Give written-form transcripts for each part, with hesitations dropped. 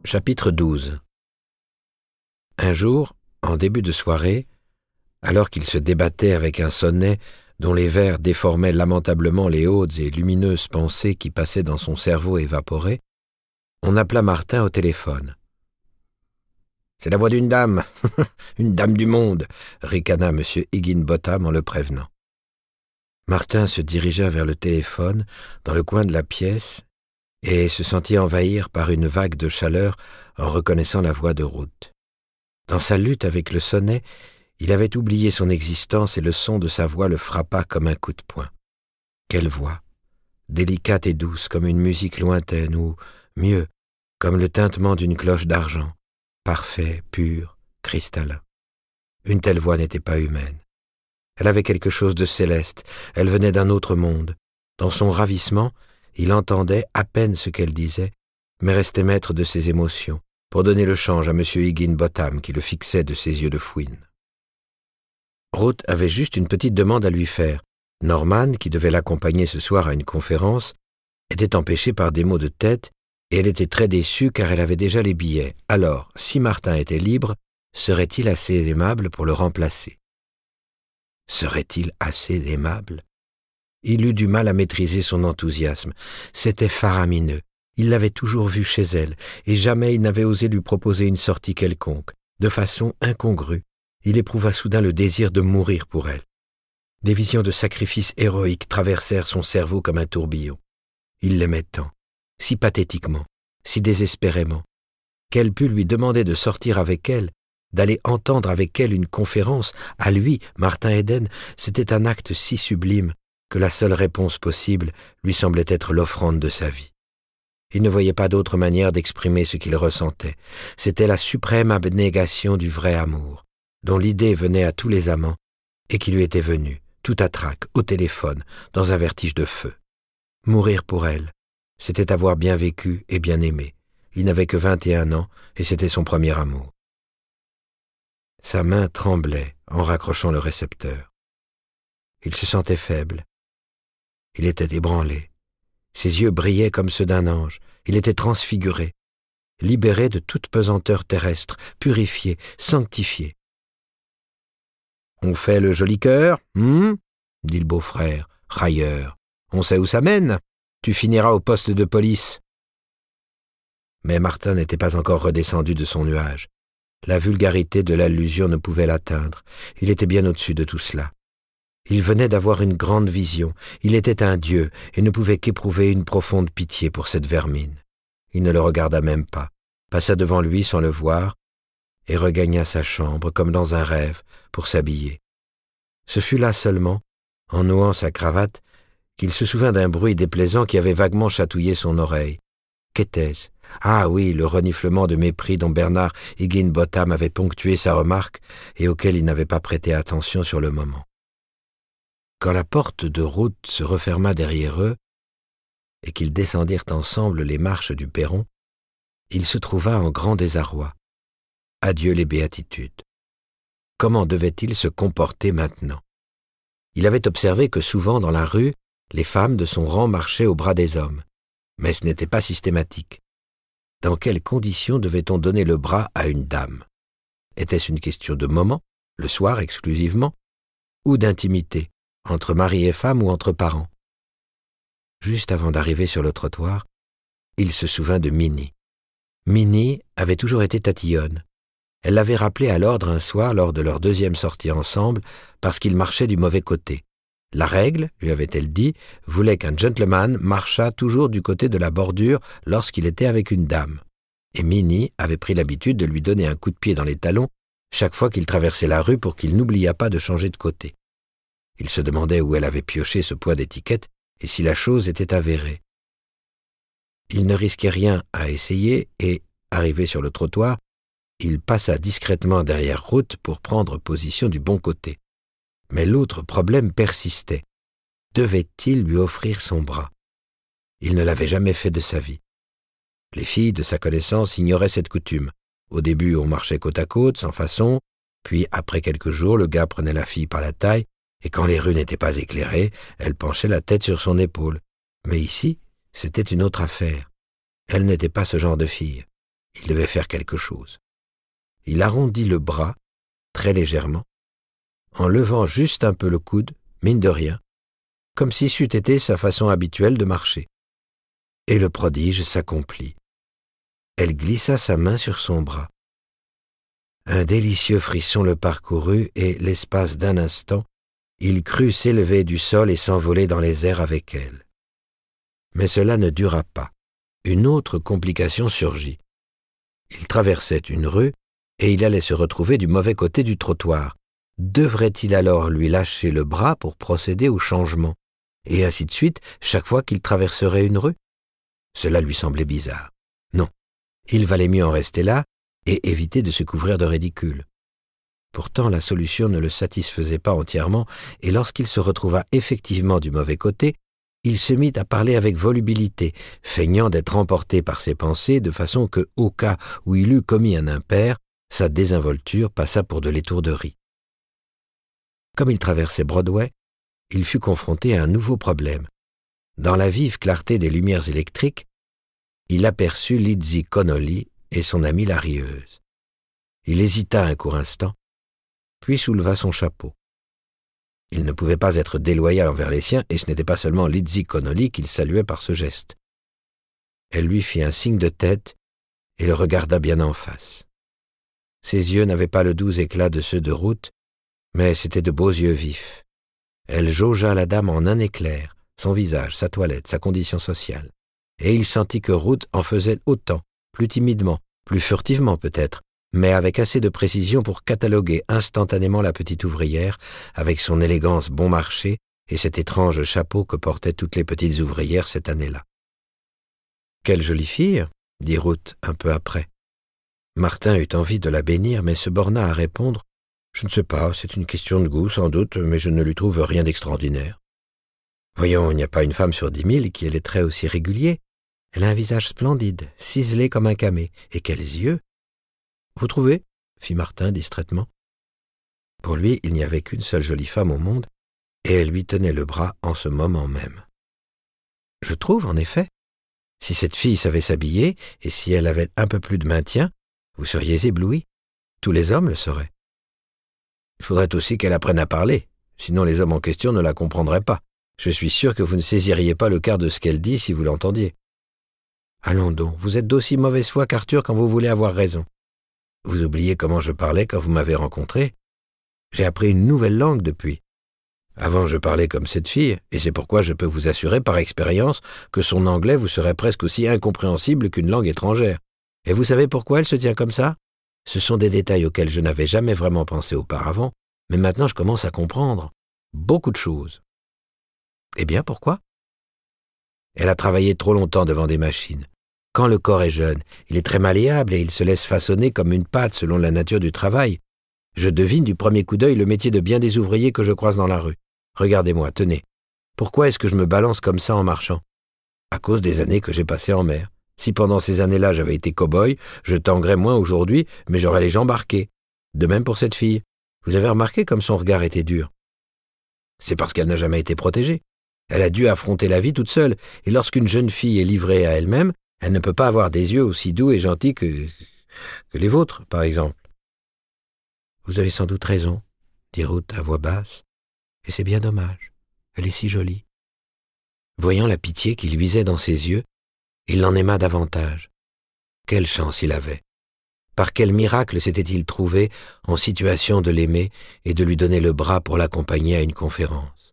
Chapitre 12. Un jour, en début de soirée, alors qu'il se débattait avec un sonnet dont les vers déformaient lamentablement les hautes et lumineuses pensées qui passaient dans son cerveau évaporé, on appela Martin au téléphone. « C'est la voix d'une dame, une dame du monde !» ricana M. Higginbotham en le prévenant. Martin se dirigea vers le téléphone, dans le coin de la pièce, et se sentit envahir par une vague de chaleur en reconnaissant la voix de Ruth. Dans sa lutte avec le sonnet, il avait oublié son existence et le son de sa voix le frappa comme un coup de poing. Quelle voix! Délicate et douce comme une musique lointaine ou, mieux, comme le tintement d'une cloche d'argent, parfait, pur, cristallin. Une telle voix n'était pas humaine. Elle avait quelque chose de céleste, elle venait d'un autre monde. Dans son ravissement, il entendait à peine ce qu'elle disait, mais restait maître de ses émotions, pour donner le change à M. Higginbotham qui le fixait de ses yeux de fouine. Ruth avait juste une petite demande à lui faire. Norman, qui devait l'accompagner ce soir à une conférence, était empêché par des maux de tête, et elle était très déçue car elle avait déjà les billets. Alors, si Martin était libre, serait-il assez aimable pour le remplacer? Serait-il assez aimable? Il eut du mal à maîtriser son enthousiasme. C'était faramineux. Il l'avait toujours vue chez elle, et jamais il n'avait osé lui proposer une sortie quelconque. De façon incongrue, il éprouva soudain le désir de mourir pour elle. Des visions de sacrifices héroïques traversèrent son cerveau comme un tourbillon. Il l'aimait tant, si pathétiquement, si désespérément, qu'elle put lui demander de sortir avec elle, d'aller entendre avec elle une conférence. À lui, Martin Eden, c'était un acte si sublime que la seule réponse possible lui semblait être l'offrande de sa vie. Il ne voyait pas d'autre manière d'exprimer ce qu'il ressentait. C'était la suprême abnégation du vrai amour, dont l'idée venait à tous les amants et qui lui était venue, tout à trac, au téléphone, dans un vertige de feu. Mourir pour elle, c'était avoir bien vécu et bien aimé. Il n'avait que 21 ans et c'était son premier amour. Sa main tremblait en raccrochant le récepteur. Il se sentait faible. Il était ébranlé. Ses yeux brillaient comme ceux d'un ange. Il était transfiguré, libéré de toute pesanteur terrestre, purifié, sanctifié. « On fait le joli cœur, dit le beau-frère, railleur. « On sait où ça mène. Tu finiras au poste de police. » Mais Martin n'était pas encore redescendu de son nuage. La vulgarité de l'allusion ne pouvait l'atteindre. Il était bien au-dessus de tout cela. Il venait d'avoir une grande vision. Il était un dieu et ne pouvait qu'éprouver une profonde pitié pour cette vermine. Il ne le regarda même pas, passa devant lui sans le voir et regagna sa chambre comme dans un rêve pour s'habiller. Ce fut là seulement, en nouant sa cravate, qu'il se souvint d'un bruit déplaisant qui avait vaguement chatouillé son oreille. Qu'était-ce? Ah oui, le reniflement de mépris dont Bernard Higginbotham avait ponctué sa remarque et auquel il n'avait pas prêté attention sur le moment. Quand la porte de Ruth se referma derrière eux et qu'ils descendirent ensemble les marches du perron, il se trouva en grand désarroi. Adieu les béatitudes. Comment devait-il se comporter maintenant? Il avait observé que souvent dans la rue, les femmes de son rang marchaient au bras des hommes, mais ce n'était pas systématique. Dans quelles conditions devait-on donner le bras à une dame? Était-ce une question de moment, le soir exclusivement, ou d'intimité, entre mari et femme ou entre parents? Juste avant d'arriver sur le trottoir, il se souvint de Minnie. Minnie avait toujours été tatillonne. Elle l'avait rappelé à l'ordre un soir lors de leur deuxième sortie ensemble parce qu'il marchait du mauvais côté. La règle, lui avait-elle dit, voulait qu'un gentleman marchât toujours du côté de la bordure lorsqu'il était avec une dame. Et Minnie avait pris l'habitude de lui donner un coup de pied dans les talons chaque fois qu'il traversait la rue pour qu'il n'oubliât pas de changer de côté. Il se demandait où elle avait pioché ce point d'étiquette et si la chose était avérée. Il ne risquait rien à essayer et, arrivé sur le trottoir, il passa discrètement derrière Ruth pour prendre position du bon côté. Mais l'autre problème persistait. Devait-il lui offrir son bras? Il ne l'avait jamais fait de sa vie. Les filles de sa connaissance ignoraient cette coutume. Au début, on marchait côte à côte, sans façon, puis après quelques jours, le gars prenait la fille par la taille, et quand les rues n'étaient pas éclairées, elle penchait la tête sur son épaule. Mais ici, c'était une autre affaire. Elle n'était pas ce genre de fille. Il devait faire quelque chose. Il arrondit le bras, très légèrement, en levant juste un peu le coude, mine de rien, comme si c'eût été sa façon habituelle de marcher. Et le prodige s'accomplit. Elle glissa sa main sur son bras. Un délicieux frisson le parcourut et, l'espace d'un instant, il crut s'élever du sol et s'envoler dans les airs avec elle. Mais cela ne dura pas. Une autre complication surgit. Il traversait une rue et il allait se retrouver du mauvais côté du trottoir. Devrait-il alors lui lâcher le bras pour procéder au changement, et ainsi de suite chaque fois qu'il traverserait une rue? Cela lui semblait bizarre. Non, il valait mieux en rester là et éviter de se couvrir de ridicule. Pourtant, la solution ne le satisfaisait pas entièrement, et lorsqu'il se retrouva effectivement du mauvais côté, il se mit à parler avec volubilité, feignant d'être emporté par ses pensées, de façon que, au cas où il eût commis un impair, sa désinvolture passa pour de l'étourderie. Comme il traversait Broadway, il fut confronté à un nouveau problème. Dans la vive clarté des lumières électriques, il aperçut Lizzie Connolly et son amie la rieuse. Il hésita un court instant, puis souleva son chapeau. Il ne pouvait pas être déloyal envers les siens, et ce n'était pas seulement Lizzie Connolly qu'il saluait par ce geste. Elle lui fit un signe de tête et le regarda bien en face. Ses yeux n'avaient pas le doux éclat de ceux de Ruth, mais c'étaient de beaux yeux vifs. Elle jaugea la dame en un éclair, son visage, sa toilette, sa condition sociale, et il sentit que Ruth en faisait autant, plus timidement, plus furtivement peut-être, mais avec assez de précision pour cataloguer instantanément la petite ouvrière avec son élégance bon marché et cet étrange chapeau que portaient toutes les petites ouvrières cette année-là. « Quelle jolie fille !» dit Ruth un peu après. Martin eut envie de la bénir, mais se borna à répondre « Je ne sais pas, c'est une question de goût sans doute, mais je ne lui trouve rien d'extraordinaire. Voyons, il n'y a pas une femme sur 10 000 qui ait les traits aussi réguliers. Elle a un visage splendide, ciselé comme un camée, et quels yeux !»« Vous trouvez ?» fit Martin distraitement. Pour lui, il n'y avait qu'une seule jolie femme au monde, et elle lui tenait le bras en ce moment même. « Je trouve, en effet. Si cette fille savait s'habiller, et si elle avait un peu plus de maintien, vous seriez ébloui. Tous les hommes le seraient. Il faudrait aussi qu'elle apprenne à parler, sinon les hommes en question ne la comprendraient pas. Je suis sûr que vous ne saisiriez pas le quart de ce qu'elle dit si vous l'entendiez. Allons donc, vous êtes d'aussi mauvaise foi qu'Arthur quand vous voulez avoir raison. Vous oubliez comment je parlais quand vous m'avez rencontré. J'ai appris une nouvelle langue depuis. Avant, je parlais comme cette fille, et c'est pourquoi je peux vous assurer par expérience que son anglais vous serait presque aussi incompréhensible qu'une langue étrangère. Et vous savez pourquoi elle se tient comme ça? Ce sont des détails auxquels je n'avais jamais vraiment pensé auparavant, mais maintenant je commence à comprendre beaucoup de choses. Eh bien, pourquoi? Elle a travaillé trop longtemps devant des machines. Quand le corps est jeune, il est très malléable et il se laisse façonner comme une pâte selon la nature du travail. Je devine du premier coup d'œil le métier de bien des ouvriers que je croise dans la rue. Regardez-moi, tenez. Pourquoi est-ce que je me balance comme ça en marchant? À cause des années que j'ai passées en mer. Si pendant ces années-là j'avais été cow-boy, je tanguerais moins aujourd'hui, mais j'aurais les jambes arquées. De même pour cette fille. Vous avez remarqué comme son regard était dur? C'est parce qu'elle n'a jamais été protégée. Elle a dû affronter la vie toute seule, et lorsqu'une jeune fille est livrée à elle-même, elle ne peut pas avoir des yeux aussi doux et gentils que les vôtres, par exemple. Vous avez sans doute raison, dit Ruth à voix basse, et c'est bien dommage. Elle est si jolie. Voyant la pitié qui luisait dans ses yeux, il l'en aima davantage. Quelle chance il avait! Par quel miracle s'était-il trouvé en situation de l'aimer et de lui donner le bras pour l'accompagner à une conférence?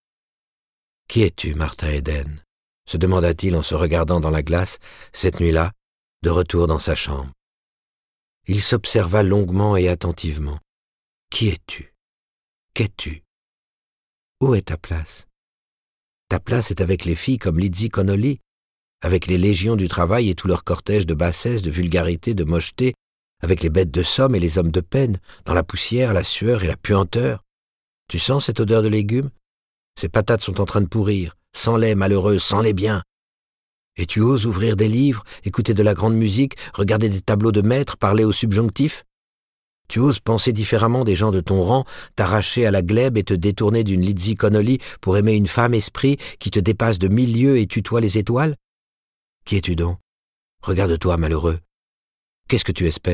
« Qui es-tu, Martin Eden ?» se demanda-t-il en se regardant dans la glace, cette nuit-là, de retour dans sa chambre. Il s'observa longuement et attentivement. « Qui es-tu? Qu'es-tu? Où est ta place? Ta place est avec les filles comme Lizzie Connolly, avec les légions du travail et tout leur cortège de bassesse, de vulgarité, de mocheté, avec les bêtes de somme et les hommes de peine, dans la poussière, la sueur et la puanteur. Tu sens cette odeur de légumes? Ces patates sont en train de pourrir, sens-les, malheureuse, sens-les bien. Et tu oses ouvrir des livres, écouter de la grande musique, regarder des tableaux de maîtres, parler au subjonctif? Tu oses penser différemment des gens de ton rang, t'arracher à la glèbe et te détourner d'une Lizzie Connolly pour aimer une femme esprit qui te dépasse de 1000 lieues et tutoie les étoiles? Qui es-tu donc? Regarde-toi, malheureux. Qu'est-ce que tu espères ?»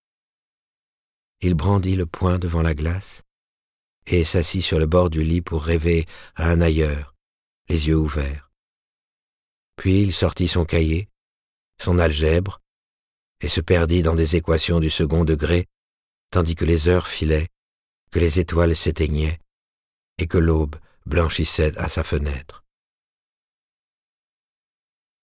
Il brandit le poing devant la glace et s'assit sur le bord du lit pour rêver à un ailleurs, les yeux ouverts. Puis il sortit son cahier, son algèbre, et se perdit dans des équations du second degré, tandis que les heures filaient, que les étoiles s'éteignaient et que l'aube blanchissait à sa fenêtre.